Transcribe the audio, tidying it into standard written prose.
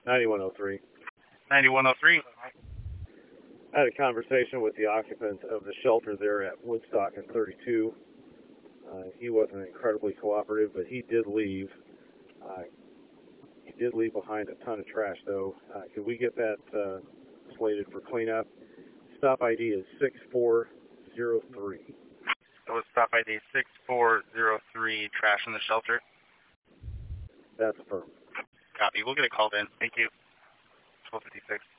9103. 9103. I had a conversation with the occupant of the shelter there at Woodstock and 32. He wasn't incredibly cooperative, but he did leave. He did leave behind a ton of trash, though. Could we get that slated for cleanup? Stop ID is 6403. That was stop ID 6403, trash in the shelter. That's affirmed. Copy. We'll get it called in. Thank you. 1256.